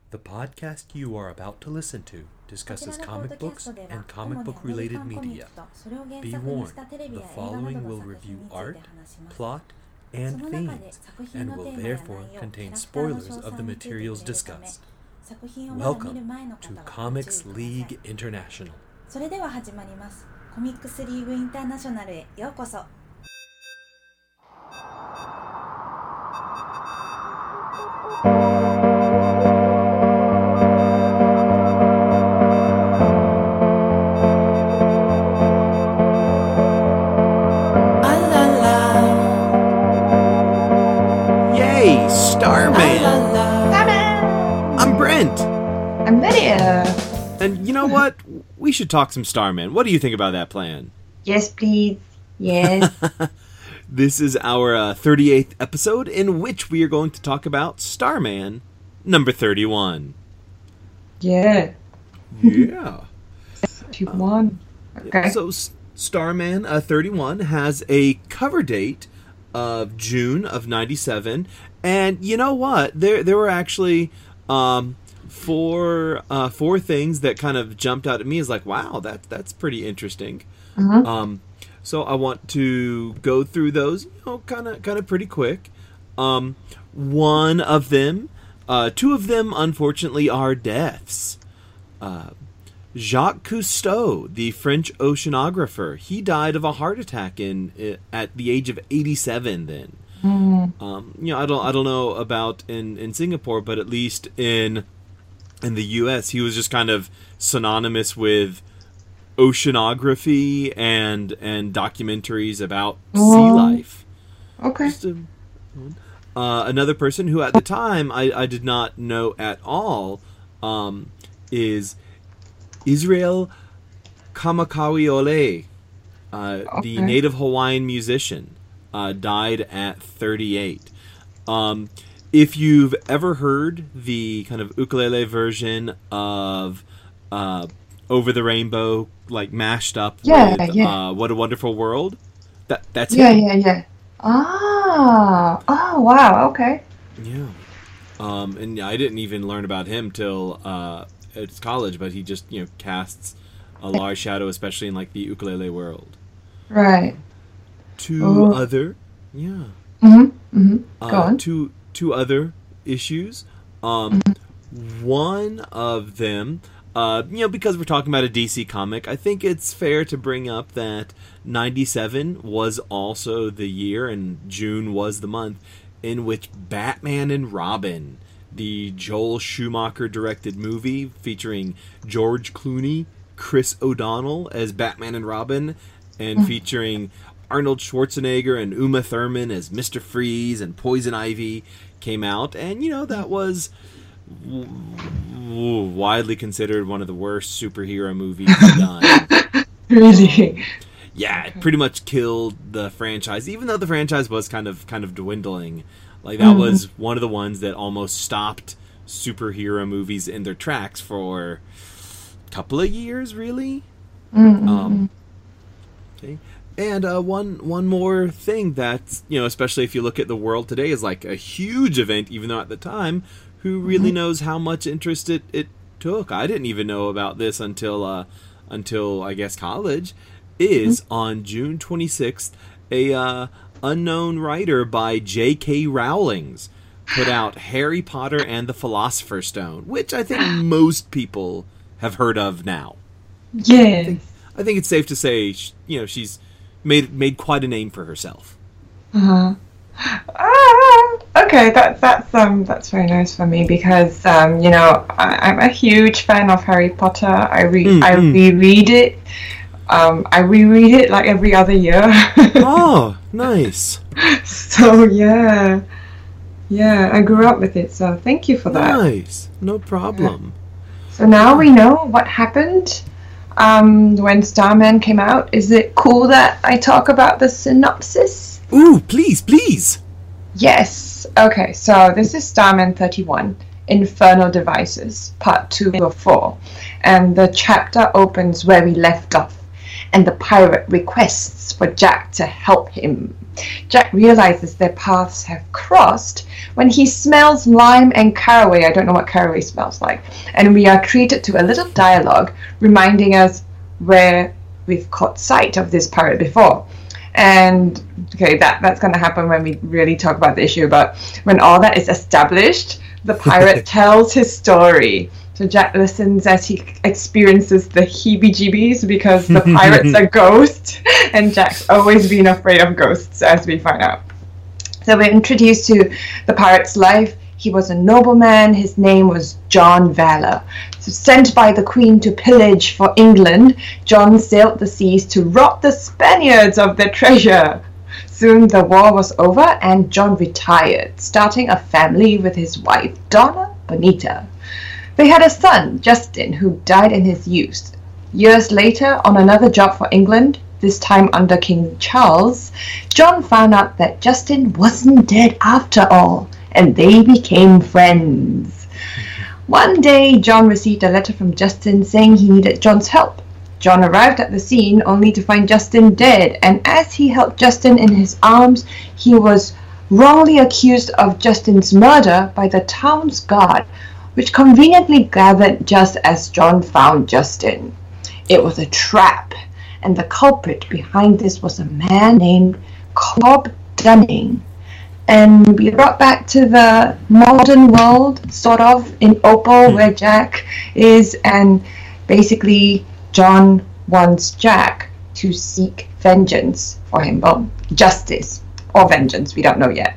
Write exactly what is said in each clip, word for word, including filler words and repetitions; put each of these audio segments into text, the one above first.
The podcast you are about to listen to こち discusses らのポッド comic キャス books トでは and 主 comic にア book メリ related カンコミッ media. クとそれを原 Be 作にし warned, たテレビ the や映画な following どの will 作 review 品について art, 話します。 plot, そ and の中で themes, 作品 and の will テーマや therefore 内容、キャ contain ラクターの spoilers 詳 of the 細について触れ materials るため、 discussed. 作品をまだ見る Welcome 前の to 方はご注意 Comics ください。 League International. それでは始まります。コミックスリーグインターナショナルへようこそ。 Yay, Starman! I'm Brent! I'm Lydia. And you know what? We should talk some Starman. What do you think about that plan? Yes, please. Yes. This is our uh, thirty-eighth episode in which we are going to talk about Starman number thirty-one. Yeah. Yeah. thirty-one. Okay. So S- Starman uh, thirty-one has a cover date of June of ninety-seven. And you know what? There there were actually um, four uh, four things that kind of jumped out at me as like, wow, that, that's pretty interesting. Uh-huh. Um, so I want to go through those, you know, kind of kind of pretty quick. Um, one of them, uh, two of them, unfortunately, are deaths. Uh, Jacques Cousteau, the French oceanographer, he died of a heart attack in at the age of eighty-seven. Then, Mm. um, you know, I don't I don't know about in, in Singapore, but at least in in the U S, he was just kind of synonymous with oceanography and and documentaries about sea Oh. life. Okay. Just a- uh, another person who at the time I, I did not know at all um, is Israel Kamakawiole, uh, the Okay. native Hawaiian musician, uh, died at thirty-eight. Um, if you've ever heard the kind of ukulele version of uh, Over the Rainbow, like mashed up Yeah, with yeah. Uh, What a Wonderful World, that that's Yeah, him. yeah, yeah. Ah. Oh, wow. Okay. Yeah. Um, and I didn't even learn about him till uh, at college, but he just, you know, casts a large shadow, especially in like the ukulele world. Right. Two Oh. other, yeah, Mm-hmm. Mm-hmm. Go uh, on. two two other issues. Um, one of them, uh, you know, because we're talking about a D C comic, I think it's fair to bring up that ninety-seven was also the year, and June was the month in which Batman and Robin, the Joel Schumacher directed movie featuring George Clooney, Chris O'Donnell as Batman and Robin, and featuring Arnold Schwarzenegger and Uma Thurman as Mister Freeze and Poison Ivy, came out. And, you know, that was w- w- widely considered one of the worst superhero movies done. Really? Yeah, it pretty much killed the franchise, even though the franchise was kind of kind of dwindling. Like, that Mhm. was one of the ones that almost stopped superhero movies in their tracks for a couple of years, really. Mm-hmm. Um, okay. And uh, one one more thing that's, you know, especially if you look at the world today, is like a huge event, even though at the time, who really knows how much interest it, it took? I didn't even know about this until, uh, until I guess, college. Is on June twenty-sixth, a uh, unknown writer by J K. Rowling's put out Harry Potter and the Philosopher's Stone, which I think most people have heard of now. Yes. I think it's safe to say, sh- you know, she's made made quite a name for herself. Uh-huh. Ah, okay, that's that's um that's very nice for me because um you know I, I'm a huge fan of Harry Potter. I re Mm, I mm. reread it. Um, I reread it like every other year. Oh, nice. So yeah, yeah, I grew up with it. So thank you for that. Nice. No problem. So now we know what happened um, when Starman came out. Is it cool that I talk about the synopsis? Ooh, please, please. Yes. Okay, so this is Starman thirty-one, Infernal Devices, part two of four. And the chapter opens where we left off. and the pirate requests for Jack to help him. Jack realizes their paths have crossed when he smells lime and caraway. I don't know what caraway smells like. And we are treated to a little dialogue reminding us where we've caught sight of this pirate before. And okay, that, that's going to happen when we really talk about the issue. But when all that is established, the pirate tells his story. So Jack listens as he experiences the heebie-jeebies because the pirate's a ghost, and Jack's always been afraid of ghosts, as we find out. So we're introduced to the pirate's life. He was a nobleman. His name was John Valor. So sent by the Queen to pillage for England, John sailed the seas to rob the Spaniards of their treasure. Soon the war was over, and John retired, starting a family with his wife, Donna Bonita. They had a son, Justin, who died in his youth. Years later, on another job for England, this time under King Charles, John found out that Justin wasn't dead after all, and they became friends. One day, John received a letter from Justin saying he needed John's help. John arrived at the scene only to find Justin dead, and as he held Justin in his arms, he was wrongly accused of Justin's murder by the town's guard, which conveniently gathered just as John found Justin. It was a trap, and the culprit behind this was a man named Cobb Dunning. And we brought back to the modern world, sort of, in Opal, where Jack is, and basically John wants Jack to seek vengeance for him. Well, justice or vengeance, we don't know yet.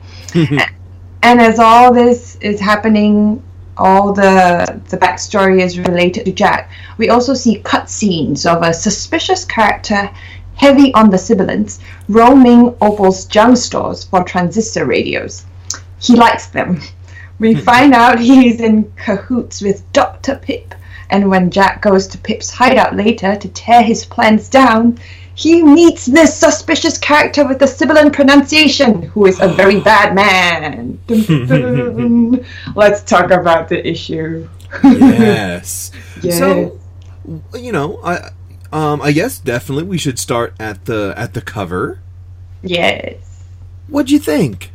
And as all this is happening, all the the backstory is related to Jack, we also see cutscenes of a suspicious character heavy on the sibilants roaming Opal's junk stores for transistor radios. He likes them. We find out he's in cahoots with Doctor Pip, and when Jack goes to Pip's hideout later to tear his plans down, he meets this suspicious character with the sibilant pronunciation, who is a very bad man. Dun, dun, dun. Let's talk about the issue. Yes. Yes. So, you know, I um I guess definitely we should start at the at the cover. Yes. What'd you think?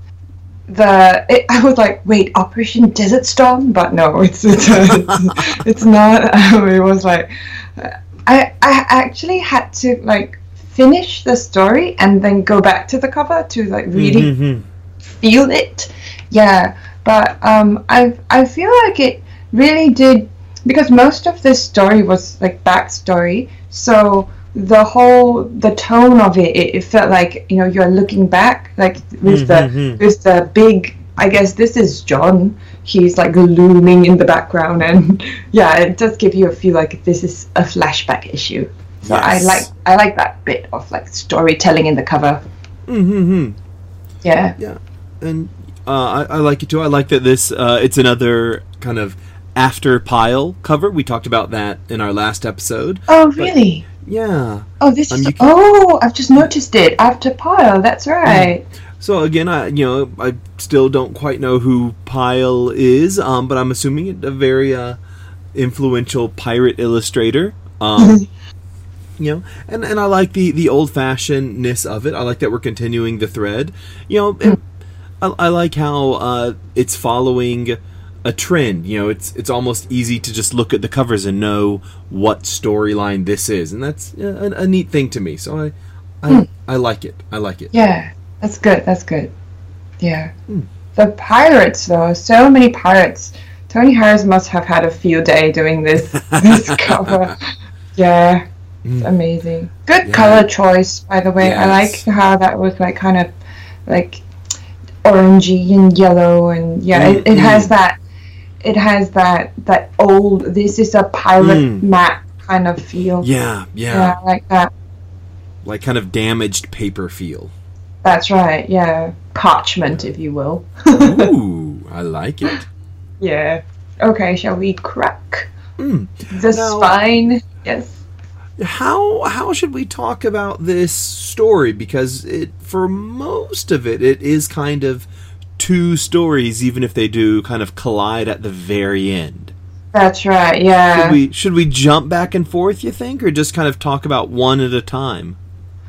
The it, I was like, wait, Operation Desert Storm, but no, it's it's, it's, it's not. Um, it was like. Uh, I, I actually had to like finish the story and then go back to the cover to like really mm-hmm. feel it. Yeah, but um, I I feel like it really did, because most of this story was like backstory. So the whole the tone of it, it, it felt like, you know, you're looking back, like with mm-hmm. the with the big. I guess this is John. He's like looming in the background, and yeah, it does give you a feel like this is a flashback issue. So yes. I like I like that bit of like storytelling in the cover. Mm-hmm. Yeah. Yeah, and uh, I, I like it too. I like that this uh, it's another kind of after pile cover. We talked about that in our last episode. Oh, really? But, yeah. Oh, this um, is. Can... Oh, I've just noticed it. After pile. That's right. Mm. So again, I you know I still don't quite know who Pyle is, um, but I'm assuming it's a very uh, influential pirate illustrator. Um, you know, and, and I like the, the old fashionedness of it. I like that we're continuing the thread. You know, it, I, I like how uh, it's following a trend. You know, it's it's almost easy to just look at the covers and know what storyline this is, and that's a, a neat thing to me. So I I, mm. I like it. I like it. Yeah. That's good, that's good. Yeah. Mm. The pirates, though, so many pirates. Tony Harris must have had a field day doing this this cover. Yeah, mm. It's amazing. Good yeah. color choice, by the way. Yes. I like how that was like kind of like orangey and yellow, and yeah, mm. it, it has that. It has that that old. This is a pirate mm. map kind of feel. Yeah, yeah, yeah, I like that. Like kind of damaged paper feel. That's right, yeah. Parchment, if you will. Ooh, I like it. Yeah. Okay, shall we crack mm. the now, spine? Yes. How how should we talk about this story? Because it, for most of it, it is kind of two stories, even if they do kind of collide at the very end. That's right. Yeah. Should we should we jump back and forth, you think, or just kind of talk about one at a time?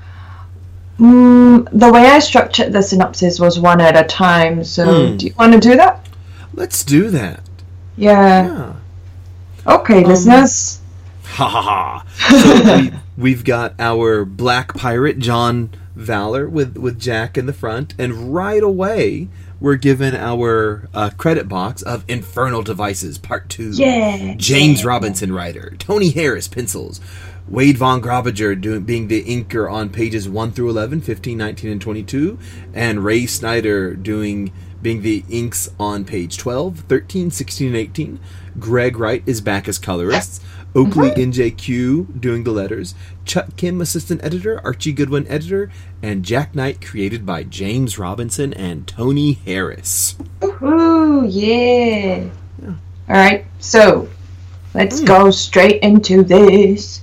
Mm, the way I structured the synopsis was one at a time. So, Mm. do you want to do that? Let's do that. Yeah. Yeah. Okay, Um, listeners. Ha ha ha. So we, we've got our black pirate, John Valor, with, with Jack in the front, and right away we're given our uh, credit box of Infernal Devices, Part two. Yeah. James yeah. Robinson, writer. Tony Harris, pencils. Wade Von Grobiger doing, being the inker on pages one through eleven, fifteen, nineteen, and twenty-two. And Ray Snyder doing being the inks on page twelve, thirteen, sixteen, and eighteen. Greg Wright is back as colorist. Oakley N J Q doing the letters. Chuck Kim, assistant editor. Archie Goodwin, editor. And Jack Knight, created by James Robinson and Tony Harris. Ooh, yeah. All right, so let's Mm. go straight into this.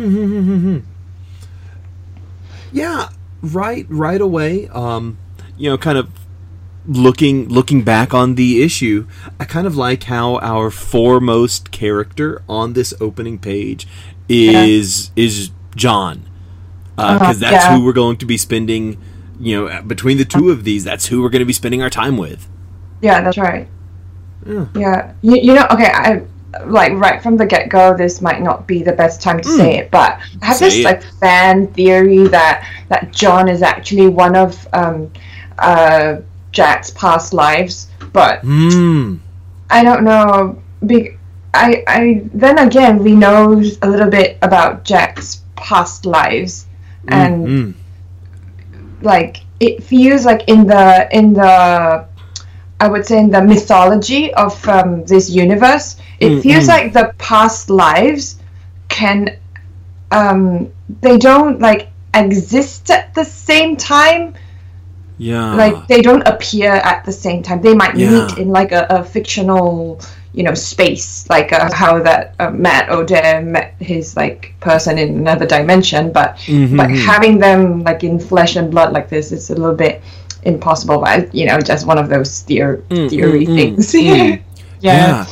Yeah, right right away, um, you know, kind of looking looking back on the issue, I kind of like how our foremost character on this opening page is yeah. is John. Because uh, uh, that's yeah. who we're going to be spending, you know, between the two of these, that's who we're going to be spending our time with. Yeah, that's right. Yeah. Yeah. You, you know, okay, I like right from the get-go, this might not be the best time to mm. say it, but I have say this it. like fan theory that that John is actually one of um, uh, Jack's past lives, but mm. I don't know. Be- I, I then again we know a little bit about Jack's past lives, and mm-hmm. like it feels like in the in the I would say in the mythology of um, this universe, it mm-hmm. feels like the past lives can um, they don't like exist at the same time. Yeah, like they don't appear at the same time. They might yeah. meet in like a, a fictional, you know, space, like uh, how that uh, Matt O'Dare met his like person in another dimension. But mm-hmm. but having them like in flesh and blood like this is a little bit impossible. But you know, just one of those theor- mm, theory mm, things. Mm, yeah. yeah.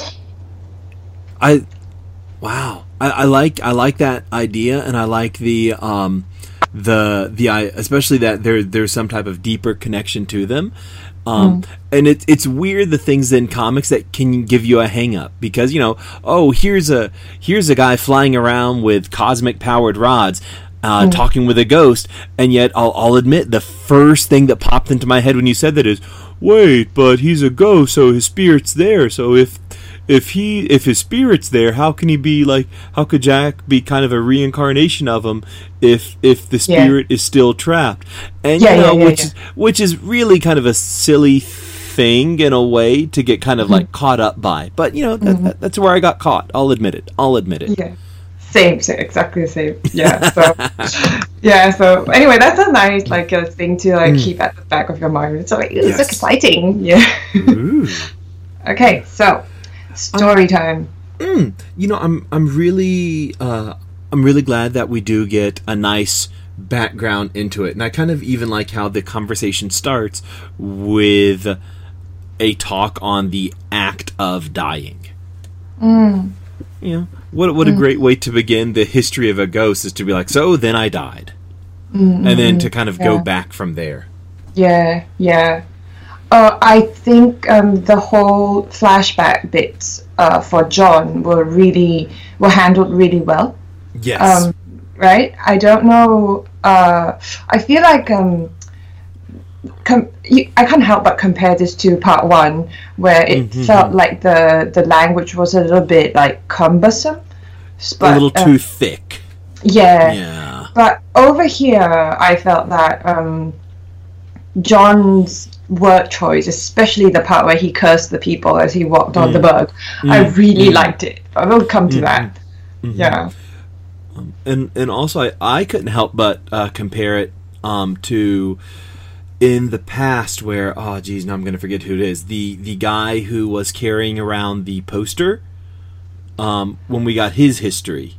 I wow. I, I like I like that idea, and I like the um the the especially that there there's some type of deeper connection to them. Um, mm. And it's it's weird the things in comics that can give you a hang up, because, you know, oh, here's a here's a guy flying around with cosmic powered rods, uh, mm. talking with a ghost, and yet I'll I'll admit the first thing that popped into my head when you said that is, wait, but he's a ghost, so his spirit's there. So if if he if his spirit's there, how can he be like? How could Jack be kind of a reincarnation of him if if the spirit yeah. is still trapped? And yeah, you know, yeah, yeah, which yeah. is which is really kind of a silly thing in a way to get kind of mm-hmm. like caught up by. But you know, that, mm-hmm. that, that's where I got caught. I'll admit it. I'll admit it. Yeah. Same, same, exactly the same. Yeah. So, yeah. So anyway, that's a nice like a thing to like mm. keep at the back of your mind. It's like it's yes. exciting. Yeah. Okay, so story time. Mm, you know, I'm I'm really uh, I'm really glad that we do get a nice background into it, and I kind of even like how the conversation starts with a talk on the act of dying. Mm. You know, what what a great way to begin the history of a ghost is to be like, so then I died, mm-hmm. and then to kind of yeah. go back from there. Yeah, yeah. Uh, I think um, the whole flashback bits uh, for John were really were handled really well. Yes. Um, right. I don't know. Uh, I feel like um, com- you, I can't help but compare this to part one, where it mm-hmm. felt like the the language was a little bit like cumbersome, but, a little too um, thick. Yeah. Yeah. But over here, I felt that um, John's word choice, especially the part where he cursed the people as he walked on mm. the bug, mm. I really mm. liked it. I will come to mm-hmm. that. Mm-hmm. Yeah. Um, and and also, I, I couldn't help but uh, compare it um, to in the past where, oh, geez, now I'm going to forget who it is. The, the guy who was carrying around the poster um, when we got his history.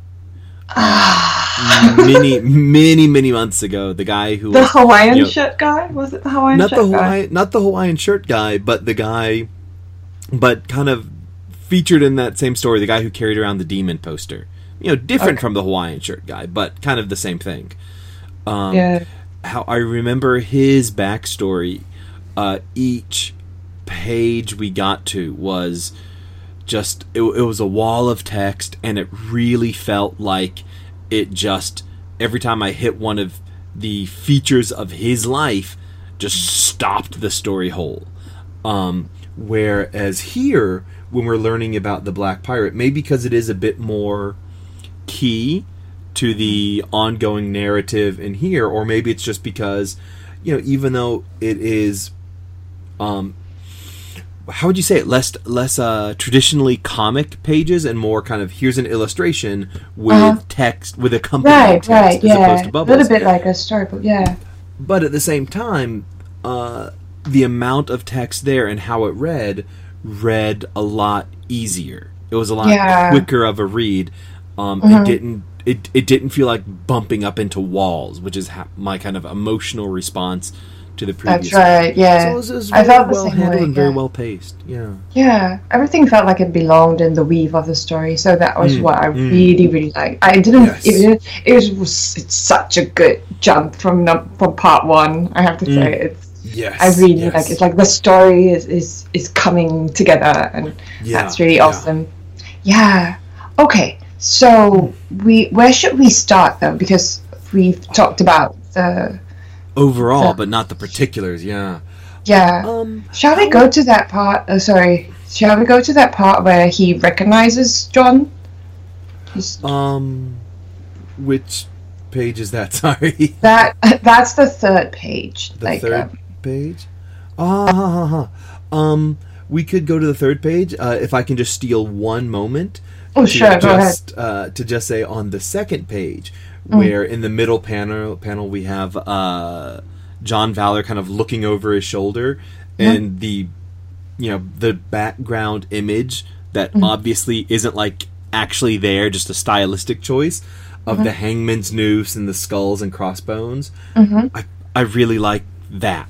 many, many, many months ago, the guy who the was, Hawaiian you know, shirt guy was it the Hawaiian not shirt the Hawaiian, guy? not the Hawaiian shirt guy, but the guy, but kind of featured in that same story, the guy who carried around the demon poster. You know, different Okay. from the Hawaiian shirt guy, but kind of the same thing. Um, Yeah. How I remember his backstory, uh, each page we got to was just, it, it was a wall of text, and it really felt like it just, every time I hit one of the features of his life, just stopped the story whole. Um, whereas here, when we're learning about the Black Pirate, maybe because it is a bit more key to the ongoing narrative in here, or maybe it's just because, you know, even though it is, um, how would you say it, less less uh, traditionally comic pages and more kind of here's an illustration with Uh-huh. text, with accompanying Right, text, right, as yeah. opposed to A bubbles. little bit like a storybook, yeah. But at the same time, uh, the amount of text there and how it read, read a lot easier. It was a lot Yeah. quicker of a read. Um, Mhm. It didn't. It, it didn't feel like bumping up into walls, which is ha- my kind of emotional response to the previous. That's right, yeah. So it was, it was I very felt the well same handled way, and very yeah. well paced. Yeah. Yeah, everything felt like it belonged in the weave of the story, so that was Mm, what I mm. really, really liked. I didn't. Yes. It, didn't- it was, was it's such a good jump from num- from part one. I have to Mm. say, it's. Yes. I really yes. like. It's like the story is is is coming together, and Yeah, that's really yeah. awesome. Yeah. Okay. So we where should we start though? Because we've talked about the Overall, So- but not the particulars. Yeah. yeah. Um. Shall we go to that part? Uh, sorry. Shall we go to that part where he recognizes John? He's- Um. Which page is that? Sorry. That that's the third page. The like, third um, page? Ah, ha, ha, ha. Um, we could go to the third page, uh, if I can just steal one moment. oh, to sure. Go ahead. just, Uh, to just say on the second page, Mm. where in the middle panel panel we have uh, John Valor kind of looking over his shoulder, Mm-hmm. and the, you know, the background image that Mm-hmm. obviously isn't like actually there, just a stylistic choice of Mm-hmm. the hangman's noose and the skulls and crossbones. Mhm. I I really like that.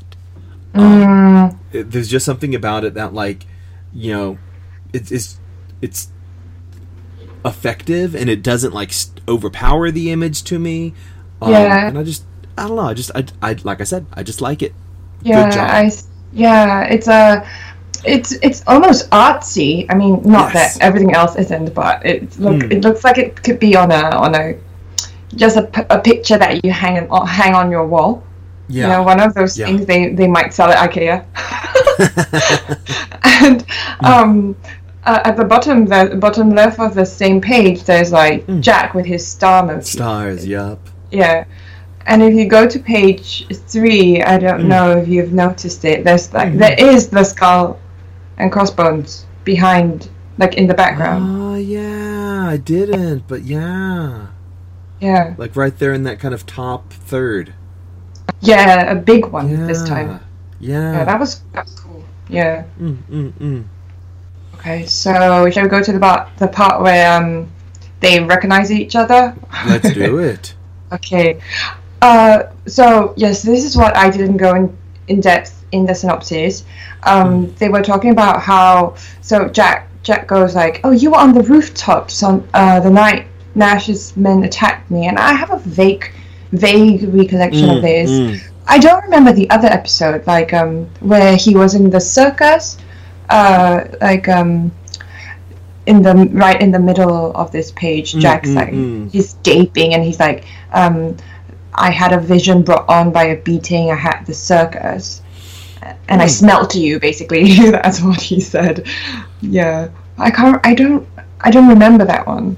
Mm, It- there's just something about it that, like, you know, it's it's it's effective, and it doesn't like st- overpower the image to me. Um, Yeah. and I just I don't know. I just I, I like I said, I just like it. yeah, Good job. I s- yeah. It's a. It's it's almost artsy. I mean, not Yes. that everything else isn't, but it look Mm. it looks like it could be on a on a just a, p- a picture that you hang on hang on your wall. Yeah. You know, one of those Yeah. things they, they might sell at IKEA. And um, uh, at the bottom, the bottom left of the same page, there's like Mm. Jack with his star motif. Stars. Yup. Yeah. And if you go to page three, I don't Mm. know if you've noticed it. There's like Mhm. there is the skull and crossbones behind, like in the background. Oh yeah, I didn't, but yeah, Yeah. like right there in that kind of top third. Yeah, a big one Yeah. this time. Yeah. Yeah, that was that was cool. Yeah. mm, mm, mm. Okay, so shall we go to the part the part where um they recognize each other? Let's do it. Okay. Uh, so yes, this is what I didn't go in, in depth in the synopsis. Um, They were talking about how so Jack Jack goes like, "Oh, you were on the rooftops on uh, the night Nash's men attacked me," and I have a vague vague recollection of Mm, this. mm. I don't remember the other episode, like um, where he was in the circus, uh, like um, in the right in the middle of this page. Mm, Jack's mm, like mm. he's gaping and he's like, um, "I had a vision brought on by a beating. I had the circus, and I Mm. smelt you." Basically, that's what he said. Yeah, I can't. I don't. I don't remember that one.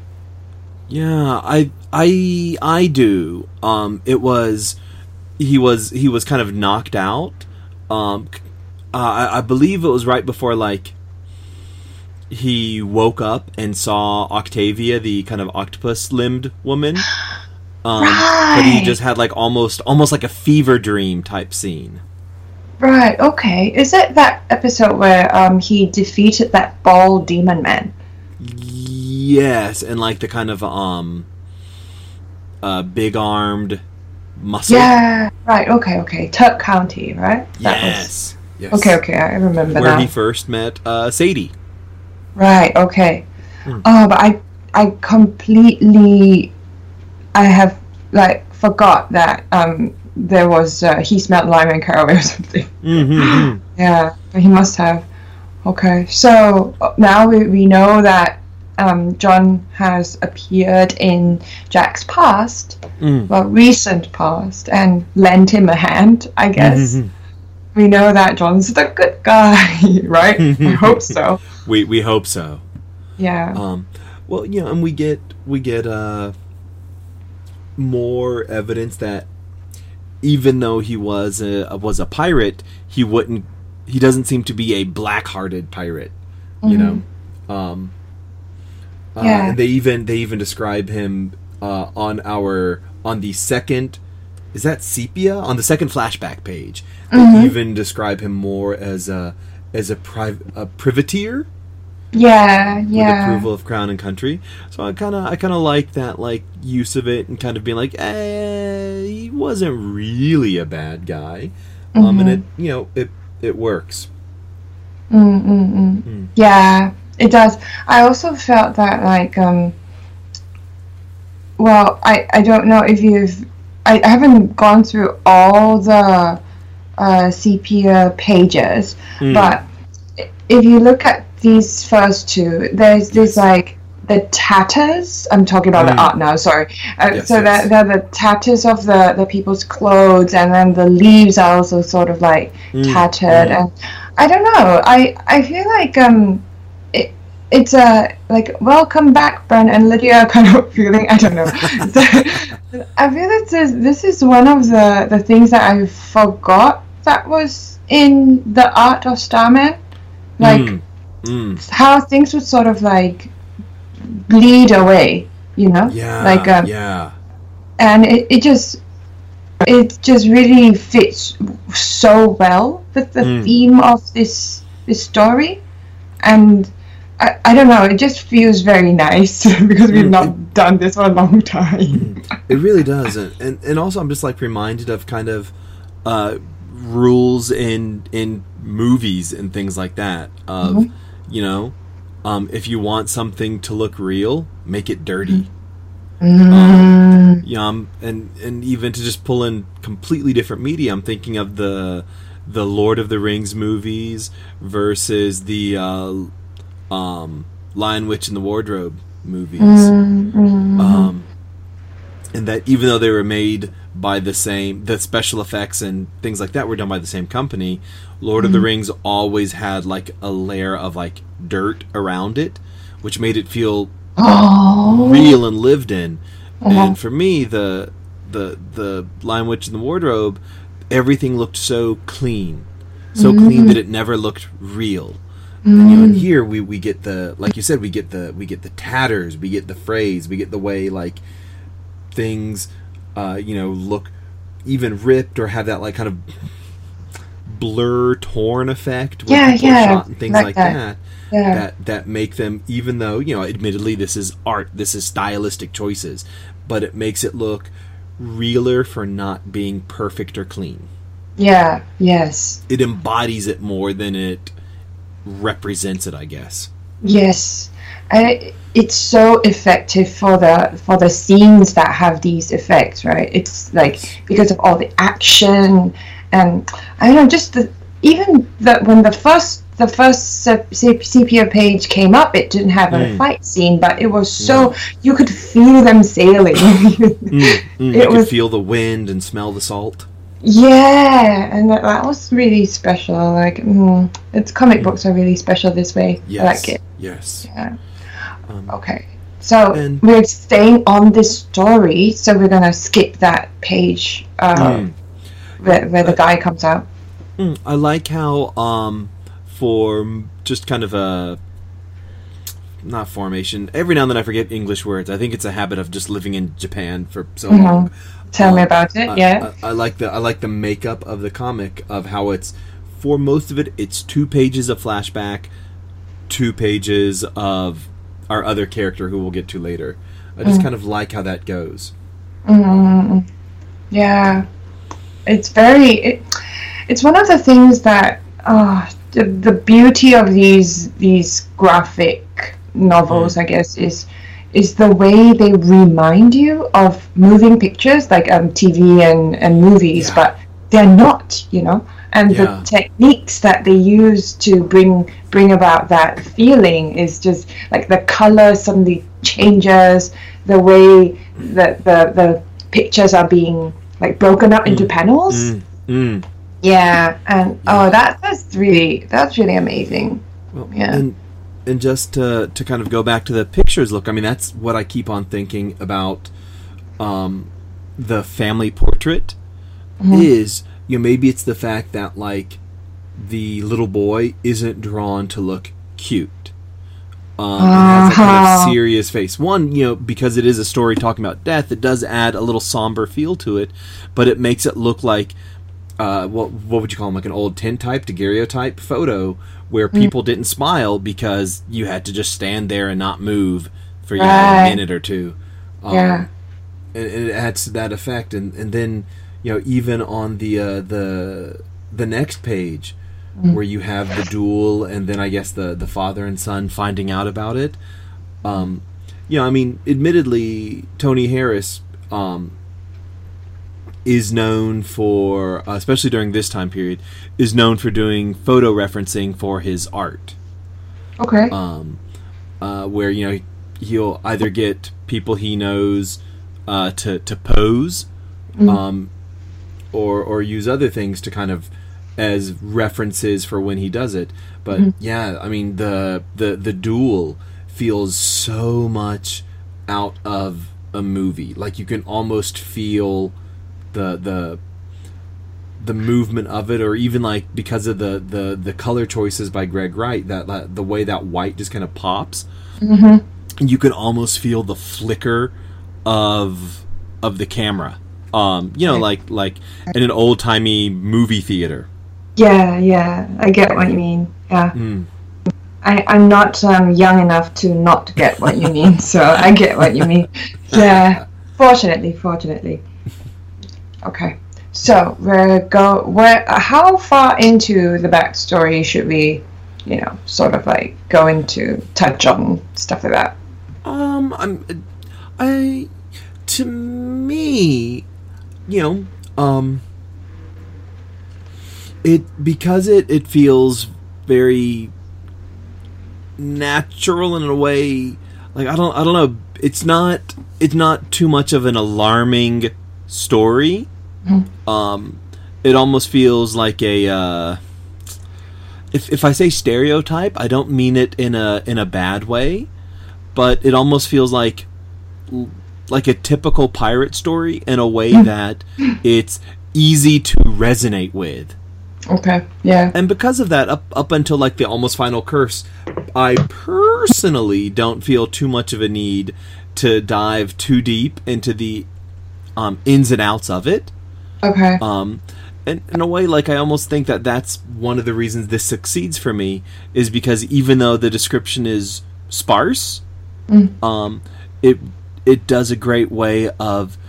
Yeah, I I I do. Um, it was he was he was kind of knocked out. Um, uh, I, I believe it was right before like he woke up and saw Octavia, the kind of octopus-limbed woman. Um, but he Right. just had like almost almost like a fever dream type scene. Right. Okay. Is it that episode where um he defeated that bald demon man? Yes, and like the kind of um, uh, big-armed muscle. Yeah. Right. Okay. Okay. Turk County. Right. That Yes. Yes. was- okay. Okay. I remember Where now. he first met uh, Sadie. Right. Okay. Mm. Oh, but I I completely I have like forgot that um there was uh, he smelled lime and caraway or something. Mm-hmm. Yeah, but he must have. Okay, so uh, now we, we know that um, John has appeared in Jack's past, Mm. well, recent past, and lent him a hand, I guess. Mhm. We know that John's the good guy, right? I hope so. We we hope so. Yeah. Um, well, you know, and we get we get uh, more evidence that even though he was a was a pirate, he wouldn't. He doesn't seem to be a black-hearted pirate. You know. Um, uh, Yeah. and they even they even describe him uh, on our on the second. Is that sepia on the second flashback page? They Mhm. even describe him more as a as a, priv- a privateer. Yeah, With yeah. approval of Crown and Country, so I kind of I kind of like that like use of it and kind of being like, eh, he wasn't really a bad guy, um, and Mhm. it you know it it works. Mm, mm, mm. Mm. Yeah, it does. I also felt that like um well, I I don't know if you've I, I haven't gone through all the uh, sepia pages, Mm. but i- if you look at these first two, there's this like the tatters. I'm talking about Mm. the art now. Sorry. Uh, Yes, so yes. that they're the tatters of the the people's clothes, and then the leaves are also sort of like Mm, tattered. mm. And I don't know. I I feel like um, it it's a like welcome back, Bren and Lydia kind of feeling. I don't know. So, I feel that this this is one of the the things that I forgot that was in the art of Starman, like Mm. Mm. how things would sort of like bleed away, you know, Yeah, like um, yeah, and it, it just it just really fits so well with the Mm. theme of this this story, and I, I don't know, it just feels very nice because we've Mm, not done this for a long time. it really does, and, and and also I'm just like reminded of kind of uh, rules in in movies and things like that. Of Mhm. you know, um, if you want something to look real, make it dirty. Mm. Yeah, um, and and even to just pull in completely different media, I'm thinking of the the Lord of the Rings movies versus the uh, um, Lion, Witch, and the Wardrobe movies. Mm, mm. Um, and that even though they were made by the same, the special effects and things like that were done by the same company, Lord of the Rings always had like a layer of like dirt around it, which made it feel Oh. real and lived in. Uh-huh. And for me, the the the Lion, Witch, and the Wardrobe, everything looked so clean, so clean that it never looked real. And, you know, and here we, we get the, like you said, we get the we get the tatters, we get the phrase, we get the way like things, uh, you know, look even ripped or have that like kind of blur torn effect when Yeah, people are yeah, shot and things like like that. that. Yeah. That that make them, even though, you know, admittedly this is art, this is stylistic choices, but it makes it look realer for not being perfect or clean. Yeah, yes. It embodies it more than it represents it, I guess. Yes, I, it's so effective for the for the scenes that have these effects, right? It's like because of all the action and I don't know, just the even the when the first the first sep- sep- sepia page came up, it didn't have a Mm. fight scene, but it was so you could feel them sailing. Mm, mm, It you was- could feel the wind and smell the salt. Yeah, and that, that was really special. Like, mm, it's comic books are really special this way. Yes. I like it. Yes. Yeah. Um, Okay. So And- we're staying on this story, so we're gonna skip that page uh, Mm. where, where the Uh, guy comes out. Mm, I like how, um, for m- just kind of a not formation. Every now and then I forget English words. I think it's a habit of just living in Japan for so Mhm. long. Tell me Um, about it. I, yeah. I, I like the I like the makeup of the comic of how it's for most of it. It's two pages of flashback, two pages of our other character who we'll get to later. I just Mm. kind of like how that goes. Mm, yeah. It's very. It, it's one of the things that uh, the the beauty of these these graphic novels, mm. I guess, is is the way they remind you of moving pictures, like um, T V and, and movies, yeah. but they're not, you know. And yeah. the techniques that they use to bring bring about that feeling is just like the color suddenly changes, the way that the the pictures are being like broken up mm. into panels. Mm. Mm. Yeah, and yeah. oh, that that's really that's really amazing. Well, yeah. And, and just to to kind of go back to the pictures look, I mean, that's what I keep on thinking about. Um, the family portrait mm-hmm. is, you know, maybe it's the fact that like the little boy isn't drawn to look cute. Um, uh-huh. It has a kind of serious face. One, you know, because it is a story talking about death, it does add a little somber feel to it, but it makes it look like, uh, what what would you call them, like an old tintype, daguerreotype photo, where people mm. didn't smile because you had to just stand there and not move for you right. know, a minute or two. Um, yeah, and, and it adds to that effect, and and then you know even on the uh, the the next page. Mm. Where you have the duel, and then I guess the, the father and son finding out about it. Um, you know, I mean, admittedly, Tony Harris um, is known for, uh, especially during this time period, is known for doing photo referencing for his art. Okay. Um, uh, where, you know, he'll either get people he knows uh, to, to pose, mm. um, or or use other things to kind of as references for when he does it. But mm-hmm. yeah, I mean the the the duel feels so much out of a movie. Like you can almost feel the the the movement of it, or even like because of the the the color choices by Greg Wright, that, that the way that white just kind of pops. Mm-hmm. And you can almost feel the flicker of of the camera. Um, you know, right. like like in an old timey movie theater. Yeah, yeah, I get what you mean. Yeah, mm. I, I'm not um, young enough to not get what you mean, so I get what you mean. Yeah, fortunately, fortunately. Okay, so we're go. Where? How far into the backstory should we, you know, sort of like go into, touch on stuff like that? Um, I'm, I, to me, you know, um. It because it, it feels very natural in a way, like I don't I don't know it's not it's not too much of an alarming story. Mm-hmm. Um, it almost feels like a uh, if if I say stereotype, I don't mean it in a in a bad way, but it almost feels like like a typical pirate story in a way that it's easy to resonate with. Okay, yeah. And because of that, up up until like the almost final curse, I personally don't feel too much of a need to dive too deep into the um, ins and outs of it. Okay. Um, and in a way, like I almost think that that's one of the reasons this succeeds for me, is because even though the description is sparse, mm. um, it it does a great way of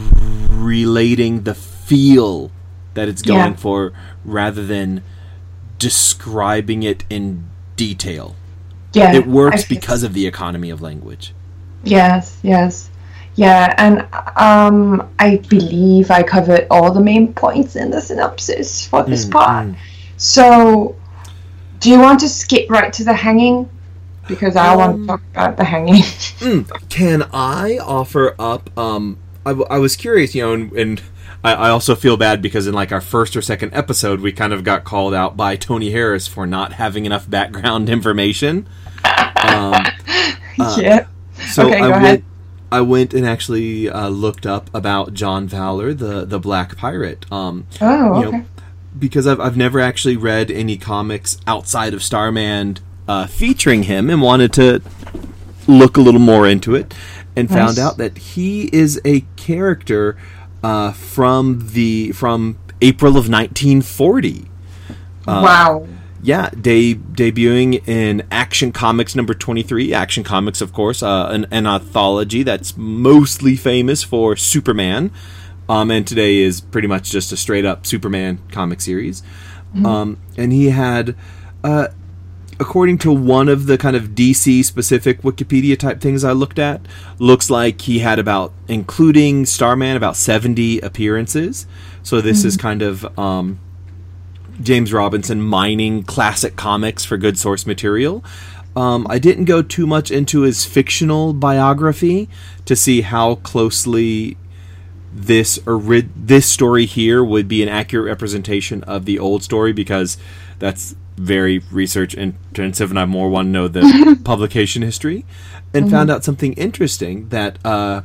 relating the feel that it's going yeah. for, rather than describing it in detail. Yeah, it works because of the economy of language. Yes, yes. Yeah, and um, I believe I covered all the main points in the synopsis for this mm, part. Mm. So, do you want to skip right to the hanging? Because I um, want to talk about the hanging. mm, can I offer up... Um, I, w- I was curious, you know, and... and I, I also feel bad because in like our first or second episode, we kind of got called out by Tony Harris for not having enough background information. Um, uh, yeah. So okay, I go went. ahead. I went and actually uh, looked up about John Fowler, the the Black Pirate. Um, oh, okay. You know, because I've I've never actually read any comics outside of Starman uh, featuring him, and wanted to look a little more into it, and nice. found out that he is a character. Uh, from the from April of nineteen forty. Uh, wow. Yeah, de- debuting in Action Comics number twenty-three. Action Comics, of course, uh, an, an anthology that's mostly famous for Superman, um, and today is pretty much just a straight up Superman comic series. Mm-hmm. Um, and he had uh, according to one of the kind of D C specific Wikipedia type things I looked at, looks like he had about, including Starman, about seventy appearances. So this mm-hmm. is kind of um, James Robinson mining classic comics for good source material. Um, I didn't go too much into his fictional biography to see how closely this ori- this story here would be an accurate representation of the old story, because that's very research intensive and I more want to know the publication history, and mm-hmm. found out something interesting, that uh,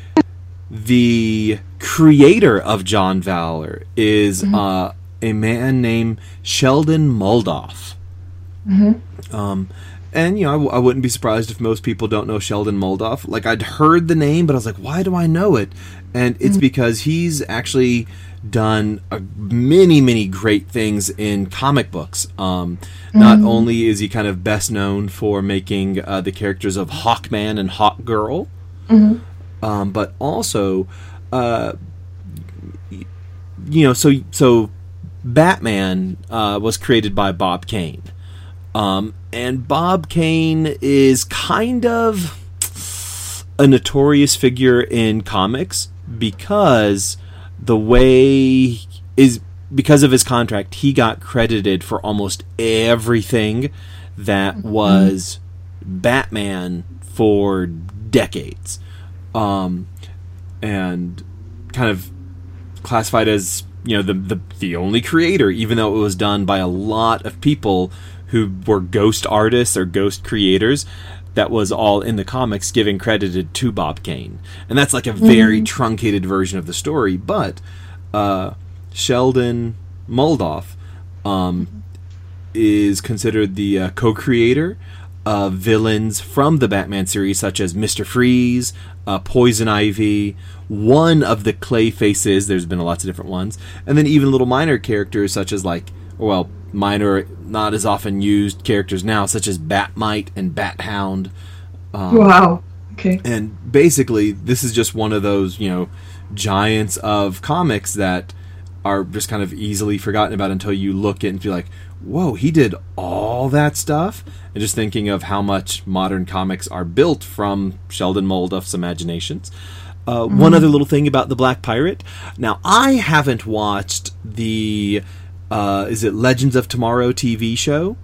the creator of John Valor is mm-hmm. uh, a man named Sheldon Moldoff. Mm-hmm. Um, and, you know, I, w- I wouldn't be surprised if most people don't know Sheldon Moldoff. Like, I'd heard the name, but I was like, why do I know it? And it's mm-hmm. because he's actually done a, many, many great things in comic books. Um, mm-hmm. Not only is he kind of best known for making uh, the characters of Hawkman and Hawkgirl, mm-hmm. um, but also, uh, you know, so so Batman uh, was created by Bob Kane. Um, and Bob Kane is kind of a notorious figure in comics because the way is because of his contract, he got credited for almost everything that was Batman for decades, um, and kind of classified as, you know, the, the the only creator, even though it was done by a lot of people who were ghost artists or ghost creators. That was all in the comics, giving credited to Bob Kane. And that's like a very mm-hmm. truncated version of the story. But uh, Sheldon Moldoff um, mm-hmm. is considered the uh, co-creator of villains from the Batman series, such as Mister Freeze, uh, Poison Ivy, one of the Clay Faces. There's been lots of different ones. And then even little minor characters such as, like, well, minor, not as often used characters now, such as Batmite and Bathound. Um, wow. Okay. And basically, this is just one of those, you know, giants of comics that are just kind of easily forgotten about until you look at it and feel like, whoa, he did all that stuff? And just thinking of how much modern comics are built from Sheldon Moldoff's imaginations. Uh, mm-hmm. One other little thing about the Black Pirate. Now, I haven't watched the... Uh, is it Legends of Tomorrow T V show?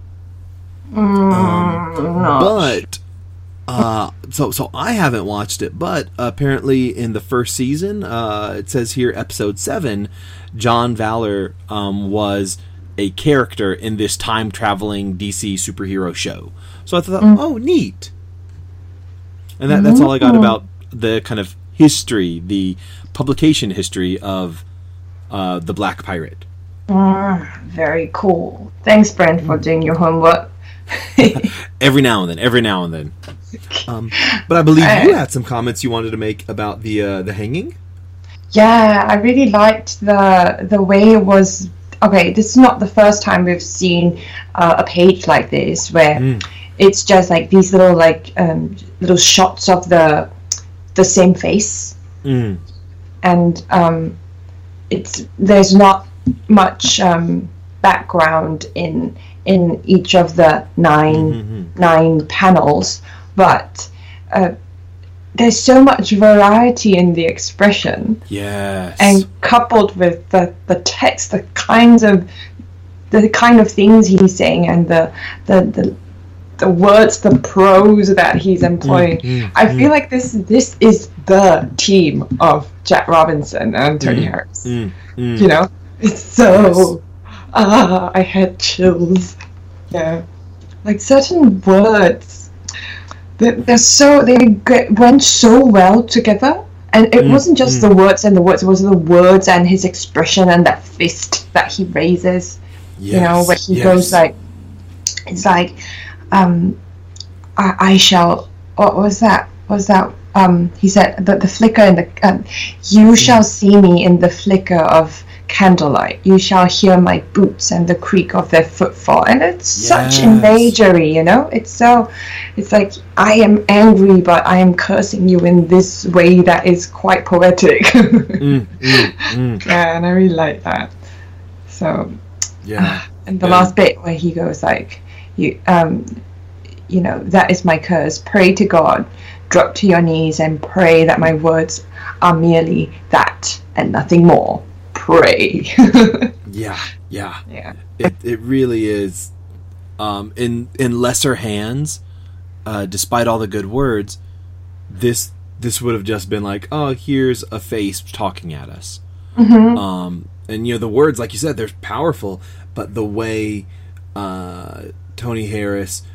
Mm, um, but uh, so so I haven't watched it. But apparently, in the first season, uh, it says here, episode seven, John Valor um, was a character in this time traveling D C superhero show. So I thought, mm. oh, neat. And that that's all I got about the kind of history, the publication history of uh, the Black Pirate. Mm, very cool. Thanks, Brent, for doing your homework. Every now and then, every now and then. Um, but I believe you had some comments you wanted to make about the uh, the hanging. Yeah, I really liked the the way it was. Okay, this is not the first time we've seen uh, a page like this where mm. it's just like these little like um, little shots of the the same face, mm. and um, it's there's not much um, background in in each of the nine mm-hmm. nine panels, but uh, there's so much variety in the expression. Yes. And coupled with the, the text, the kinds of the kind of things he's saying, and the the the, the words, the prose that he's employing, mm, mm, I mm. feel like this this is the team of Jack Robinson and Tony mm, Harris. Mm, mm. You know. It's so, yes. ah, I had chills. Yeah, like certain words, they're, they're so they get, went so well together, and it mm, wasn't just mm. the words and the words; it was the words and his expression and that fist that he raises. Yes, you know, where he yes. goes like, it's like, um, I, I shall. What was that? What was that? Um, he said the the flicker in the. Um, you mm. shall see me in the flicker of candlelight, you shall hear my boots and the creak of their footfall. And it's yes. such imagery, you know, it's so it's like, I am angry but I am cursing you in this way that is quite poetic. mm, mm, mm. Yeah, and I really like that. So yeah, and the yeah. last bit where he goes like, you um, you know, that is my curse. Pray to God, drop to your knees and pray that my words are merely that and nothing more. Pray. yeah, yeah, yeah. It it really is. Um, in in lesser hands, uh, despite all the good words, this this would have just been like, oh, here's a face talking at us. Mm-hmm. Um, and you know, the words, like you said, they're powerful, but the way uh, Tony Harris,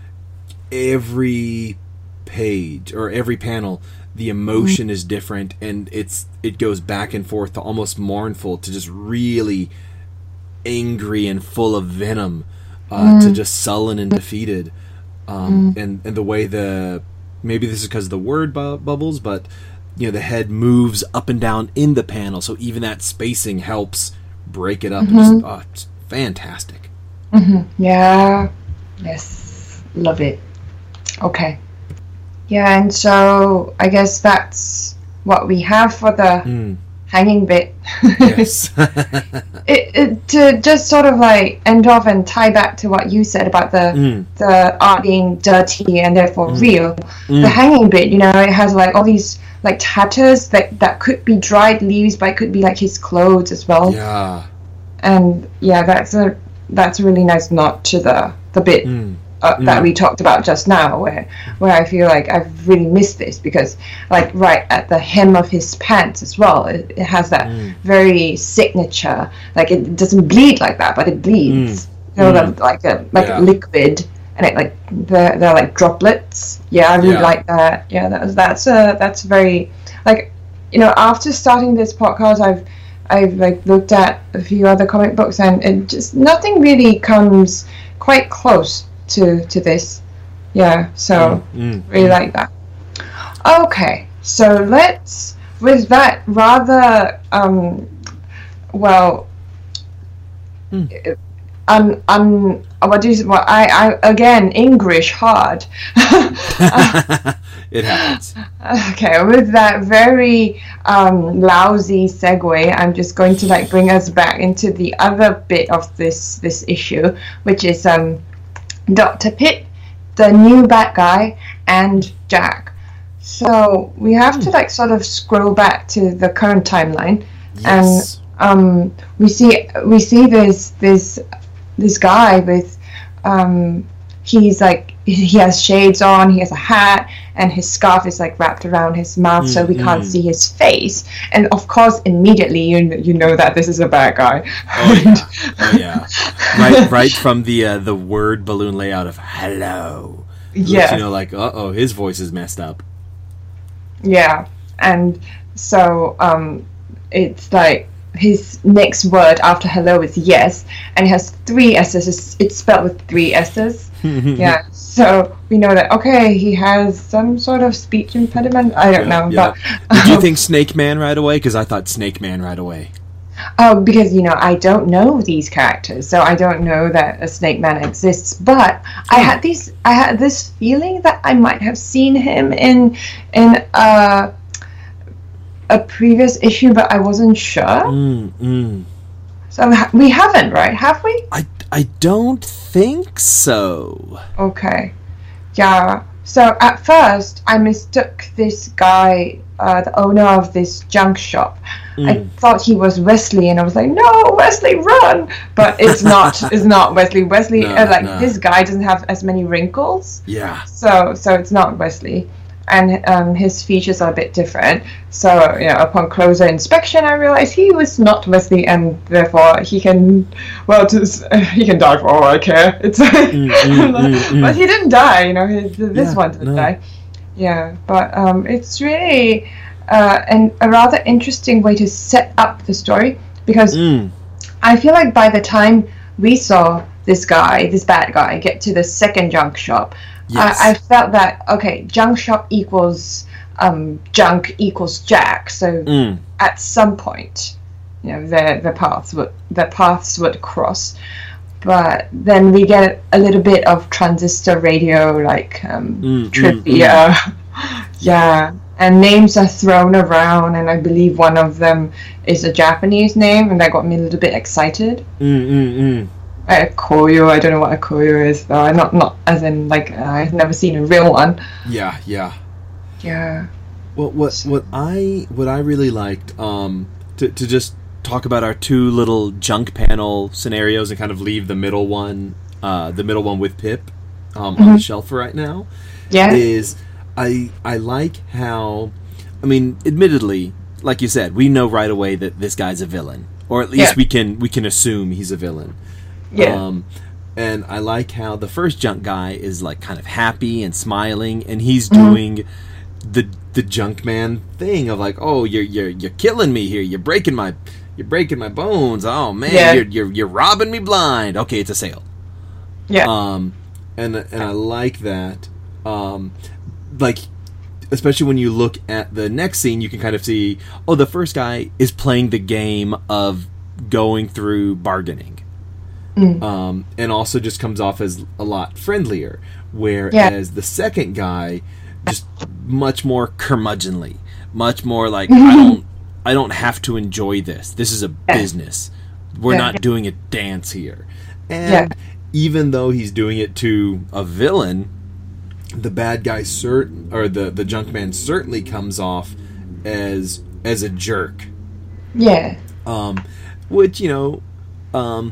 every page or every panel, the emotion mm-hmm. is different, and it's it goes back and forth to almost mournful to just really angry and full of venom, uh, mm-hmm. to just sullen and defeated. Um, mm-hmm. and, and the way the maybe this is because of the word bu- bubbles, but you know, the head moves up and down in the panel, so even that spacing helps break it up. Mm-hmm. And just, oh, it's fantastic. Mm-hmm. Yeah. Yes. Love it. Okay. Yeah, and so I guess that's what we have for the mm. hanging bit. Yes. it, it to just sort of like end off and tie back to what you said about the mm. the art being dirty and therefore mm. real. Mm. The hanging bit, you know, it has like all these like tatters that that could be dried leaves, but it could be like his clothes as well. Yeah. And yeah, that's a that's a really nice nod to the the bit. Mm. Uh, mm. that we talked about just now, where where I feel like I've really missed this, because like right at the hem of his pants as well, it, it has that mm. very signature, like it doesn't bleed like that, but it bleeds. Mm. You know, mm. the, like a like yeah. a liquid, and it like they're, they're like droplets. Yeah, I really yeah. like that. Yeah, that's that's a that's very like, you know, after starting this podcast, I've I've like looked at a few other comic books, and it just nothing really comes quite close to to this. Yeah, so mm, mm, really mm. like that. Okay, so let's with that rather um well mm. un un what do you well I I again English hard. It happens. Okay, with that very um, lousy segue, I'm just going to like bring us back into the other bit of this this issue, which is um Doctor Pitt, the new bad guy, and Jack. So we have to like sort of scroll back to the current timeline, yes. and um, we see we see this this this guy with um, he's like he has shades on, he has a hat, and his scarf is like wrapped around his mouth, mm, so we mm. can't see his face. And of course, immediately you you know that this is a bad guy. Oh yeah, oh yeah. Right, right from the uh, the word balloon layout of hello. Yeah, you know, like uh oh, his voice is messed up. Yeah, and so um, it's like his next word after hello is yes, and it has three S's. It's, it's spelled with three S's. Yeah, so we know that, okay, he has some sort of speech impediment. I don't yeah, know. Yeah. But did you think Snake Man right away? Because I thought Snake Man right away. Oh, because, you know, I don't know these characters, so I don't know that a Snake Man exists. But I had these, I had this feeling that I might have seen him in in uh, a previous issue, but I wasn't sure. Mm, mm. So we haven't, right? Have we? I, I don't think so. Okay. Yeah. So at first, I mistook this guy, uh, the owner of this junk shop. Mm. I thought he was Wesley, and I was like, "No, Wesley, run!" But it's not. It's not Wesley. Wesley, no, uh, like no. this guy doesn't have as many wrinkles. Yeah. So, so it's not Wesley, and um, his features are a bit different. So, you know, upon closer inspection, I realized he was not Wesley, and therefore he can, well, just, uh, he can die for all I care. It's, mm, mm, mm, mm. But he didn't die. You know, his, this yeah, one didn't no. die. Yeah, but um, it's really. Uh, and a rather interesting way to set up the story, because mm. I feel like by the time we saw this guy, this bad guy, get to the second junk shop, yes. I, I felt that, okay, junk shop equals um, junk equals Jack. So mm. at some point, you know, the the paths would the paths would cross. But then we get a little bit of transistor radio, like um, mm, trivia. Mm, mm. Yeah. And names are thrown around, and I believe one of them is a Japanese name, and that got me a little bit excited. Mm, mm, mm. a koyo. I don't know what a koyo is though. I'm not not as in like uh, I've never seen a real one. Yeah, yeah. Yeah. Well, what what I what I really liked um, to to just talk about our two little junk panel scenarios and kind of leave the middle one, uh, the middle one with Pip um, mm-hmm. on the shelf for right now. Yeah. Is I I like how, I mean, admittedly, like you said, we know right away that this guy's a villain, or at least yeah. we can we can assume he's a villain. Yeah. Um, and I like how the first junk guy is like kind of happy and smiling, and he's mm-hmm. doing the the junk man thing of like, oh, you're you're you're killing me here. You're breaking my you're breaking my bones. Oh man, yeah. you're you're you're robbing me blind. Okay, it's a sale. Yeah. Um, and and I like that. Um, like, especially when you look at the next scene, you can kind of see, oh, the first guy is playing the game of going through bargaining. Mm. Um, and also just comes off as a lot friendlier. Whereas yeah. the second guy, just much more curmudgeonly, much more like, I don't, I don't have to enjoy this. This is a yeah. business. We're yeah. not doing a dance here. And yeah. even though he's doing it to a villain, the bad guy certain or the the junk man certainly comes off as as a jerk. Yeah. Um, which you know, um,